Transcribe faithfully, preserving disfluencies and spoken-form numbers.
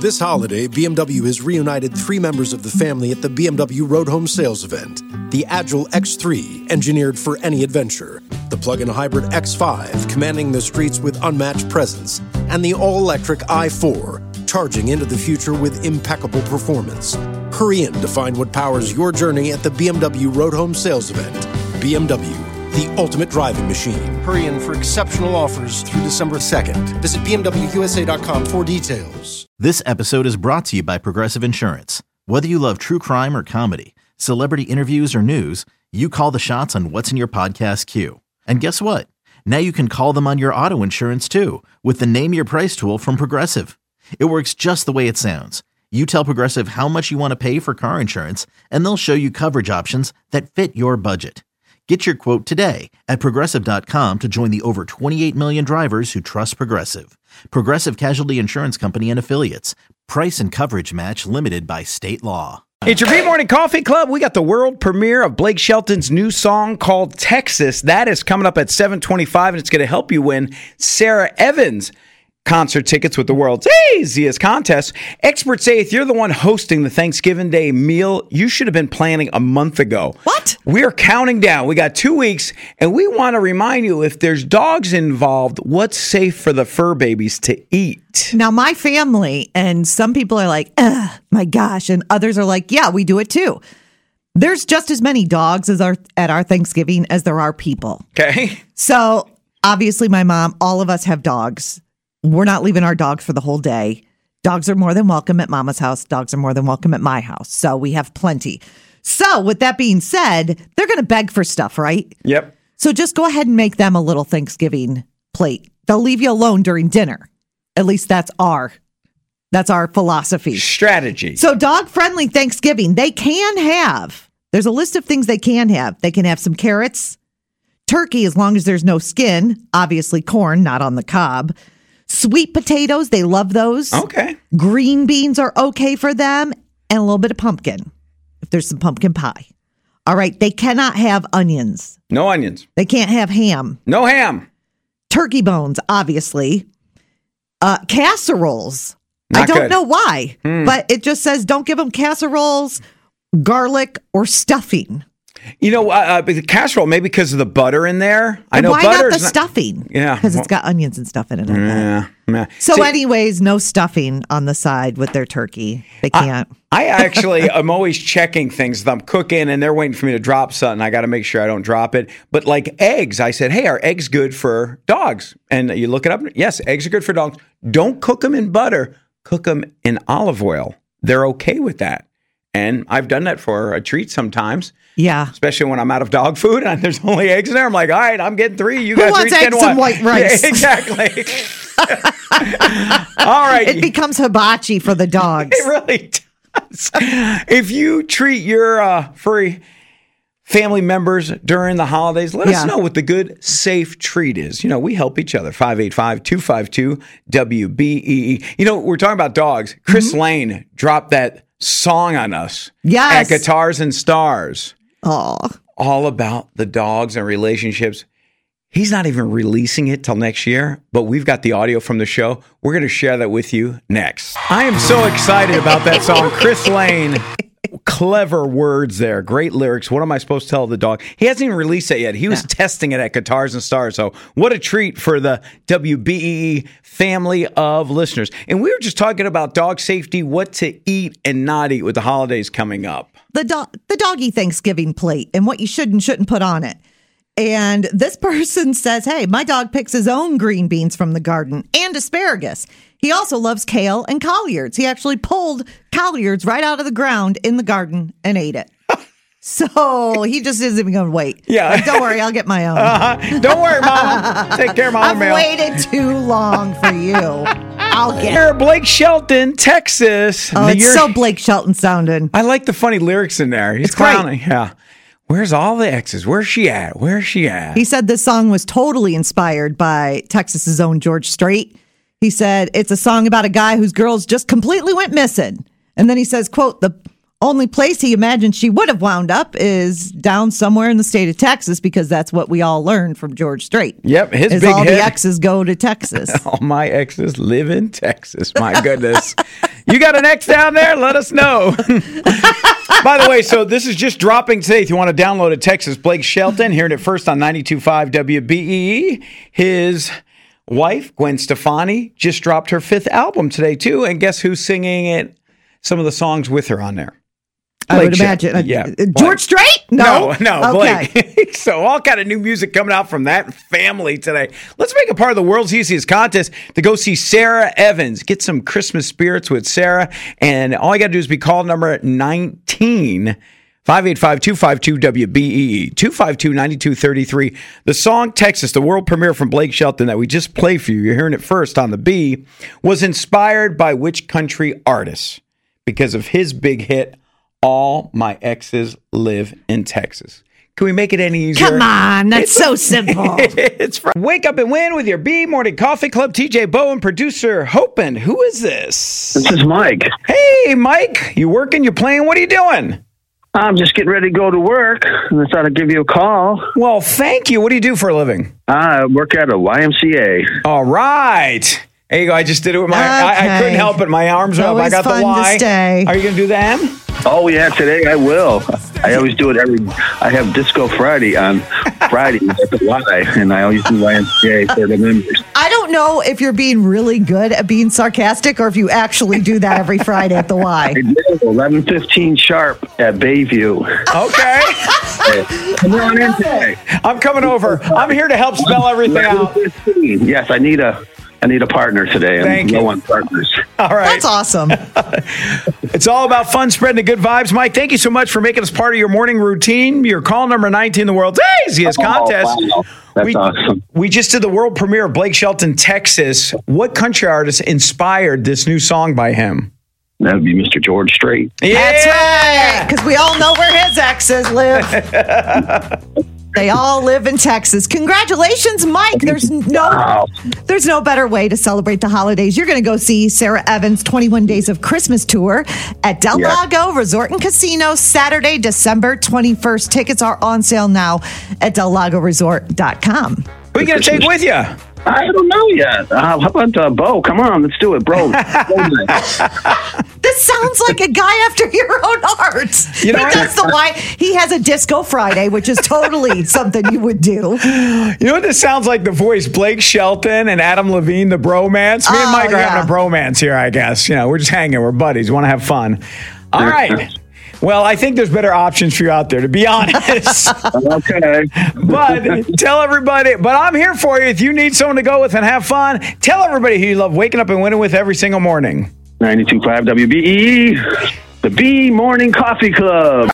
This holiday, B M W has reunited three members of the family at the B M W Road Home Sales event. The Agile X three, engineered for any adventure. The plug-in hybrid X five, commanding the streets with unmatched presence. And the all-electric i four, charging into the future with impeccable performance. Hurry in to find what powers your journey at the B M W Road Home Sales event. B M W, the ultimate driving machine. Hurry in for exceptional offers through December second. Visit B M W U S A dot com for details. This episode is brought to you by Progressive Insurance. Whether you love true crime or comedy, celebrity interviews or news, you call the shots on what's in your podcast queue. And guess what? Now you can call them on your auto insurance too with the Name Your Price tool from Progressive. It works just the way it sounds. You tell Progressive how much you want to pay for car insurance, and they'll show you coverage options that fit your budget. Get your quote today at Progressive dot com to join the over twenty-eight million drivers who trust Progressive. Progressive Casualty Insurance Company and Affiliates. Price and coverage match limited by state law. It's your B-Morning Coffee Club. We got the world premiere of Blake Shelton's new song called Texas. That is coming up at seven twenty-five, and it's going to help you win Sarah Evans concert tickets with the world's easiest contest. Experts say if you're the one hosting the Thanksgiving Day meal, you should have been planning a month ago. What? We're counting down. We got two weeks, and we want to remind you, if there's dogs involved, what's safe for the fur babies to eat? Now, my family, and some people are like, ugh, my gosh, and others are like, yeah, we do it too. There's just as many dogs as our at our Thanksgiving as there are people. Okay. So, obviously, my mom, all of us have dogs. We're not leaving our dogs for the whole day. Dogs are more than welcome at Mama's house. Dogs are more than welcome at my house. So we have plenty. So with that being said, they're going to beg for stuff, right? Yep. So just go ahead and make them a little Thanksgiving plate. They'll leave you alone during dinner. At least that's our, that's our philosophy. Strategy. So dog-friendly Thanksgiving, they can have, there's a list of things they can have. They can have some carrots, turkey as long as there's no skin, obviously corn, not on the cob. Sweet potatoes, they love those. Okay. Green beans are okay for them, and a little bit of pumpkin, if there's some pumpkin pie. All right, they cannot have onions. No onions. They can't have ham. No ham. Turkey bones, obviously. Uh, casseroles. Not I don't good. know why, Hmm. but it just says don't give them casseroles, garlic, or stuffing. You know, uh, uh, the casserole, maybe because of the butter in there. I know Why not butter's the stuffing? Yeah. Because it's got onions and stuff in it. I bet. Yeah, yeah. So See, anyways, no stuffing on the side with their turkey. They can't. I actually am always checking things. If I'm cooking and they're waiting for me to drop something, I got to make sure I don't drop it. But like eggs, I said, hey, are eggs good for dogs? And you look it up. Yes, eggs are good for dogs. Don't cook them in butter. Cook them in olive oil. They're okay with that. And I've done that for a treat sometimes. Yeah. Especially when I'm out of dog food and there's only eggs in there. I'm like, all right, I'm getting three. You Who guys wants each get eggs one. and white rice? Yeah, exactly. All right. It becomes hibachi for the dogs. It really does. If you treat your uh, furry family members during the holidays, let Yeah. us know what the good, safe treat is. You know, we help each other. five eight five, two five two, W B E E. You know, we're talking about dogs. Chris Mm-hmm. Lane dropped that song on us. Yes. At Guitars and Stars. Oh, All about the dogs and relationships. He's not even releasing it till next year, but we've got the audio from the show. We're going to share that with you next. I am so excited about that song. Chris Lane, clever words there. Great lyrics. What am I supposed to tell the dog? He hasn't even released it yet. He was testing it at Guitars and Stars. So what a treat for the W B E E family of listeners. And we were just talking about dog safety, what to eat and not eat with the holidays coming up. the dog, the doggy Thanksgiving plate and what you should and shouldn't put on it. And this person says, hey, my dog picks his own green beans from the garden and asparagus. He also loves kale and collards. He actually pulled collards right out of the ground in the garden and ate it. So he just isn't even going to wait. Yeah. Like, don't worry, I'll get my own. Uh-huh. Don't worry, Mama. Take care, Mama I've Mail. waited too long for you. I'll get Here, Blake Shelton, Texas. Oh, it's You're- so Blake Shelton sounding. I like the funny lyrics in there. He's It's great. clowning. Yeah. Where's all the exes? Where's she at? Where's she at? He said this song was totally inspired by Texas's own George Strait. He said it's a song about a guy whose girls just completely went missing. And then he says, quote, the Only place he imagined she would have wound up is down somewhere in the state of Texas, because that's what we all learned from George Strait. Yep, his is big all hit. the exes go to Texas. All my exes live in Texas. My goodness. You got an ex down there? Let us know. By the way, so this is just dropping today. If you want to download it, Texas, Blake Shelton, hearing it first on ninety-two point five W B E E. His wife, Gwen Stefani, just dropped her fifth album today, too. And guess who's singing it? Some of the songs with her on there. I Blake would imagine. Shelton. Yeah. Uh, George Strait? No. No, no, Okay. Blake. So all kind of new music coming out from that family today. Let's make a part of the world's easiest contest to go see Sarah Evans. Get some Christmas spirits with Sarah. And all you got to do is be called number nineteen, five eight five, two five two, W B E E, two five two, nine two three three. The song Texas, the world premiere from Blake Shelton that we just played for you, you're hearing it first on the B, was inspired by which country artist? Because of his big hit, All My Exes Live in Texas. Can we make it any easier? Come on, that's so simple. It's from Wake Up and Win with your B Morning Coffee Club. T J Bowen, producer Hopin. Who is this? This is Mike. Hey, Mike. You working? You playing? What are you doing? I'm just getting ready to go to work, and I thought I'd give you a call. Well, thank you. What do you do for a living? I work at a Y M C A. All right. There you go. I just did it with my. I, I Okay. couldn't help it. My arms are up. I Always got the fun to Y. stay. Are you going to do the M? Oh, yeah, today I will. I always do it every... I have Disco Friday on Friday at the Y, and I always do Y M C A for the members. I don't know if you're being really good at being sarcastic or if you actually do that every Friday at the Y. I do, eleven fifteen sharp at Bayview. Okay. Come on in today. I'm coming over. I'm here to help spell everything out. eleven fifteen. Yes, I need a... I need a partner today. I'm Thank you. low on partners. All right. That's awesome. It's all about fun, spreading the good vibes. Mike, thank you so much for making us part of your morning routine. Your call number nineteen, the world's easiest contest. Oh, wow. That's we, awesome. We just did the world premiere of Blake Shelton, Texas. What country artist inspired this new song by him? That would be Mister George Strait. Yeah. That's right. Because we all know where his exes live. They all live in Texas. Congratulations, Mike. There's no Wow. there's no better way to celebrate the holidays. You're going to go see Sarah Evans' twenty-one Days of Christmas tour at Del Yeah. Lago Resort and Casino, Saturday, December twenty-first. Tickets are on sale now at del lago resort dot com. Who are you going to take with you? I don't know yet. Uh, how about uh, Bo? Come on, let's do it, bro. This sounds like a guy after your own heart. You know But what? that's the why he has a Disco Friday, which is totally something you would do. You know what this sounds like? The voice, Blake Shelton and Adam Levine, the bromance. Me and Oh, Mike are yeah. having a bromance here, I guess. You know, we're just hanging. We're buddies. Want to have fun. All right. Well, I think there's better options for you out there, to be honest. Okay. But tell everybody, but I'm here for you. If you need someone to go with and have fun, tell everybody who you love waking up and winning with every single morning. ninety-two point five W B E E, the B Morning Coffee Club.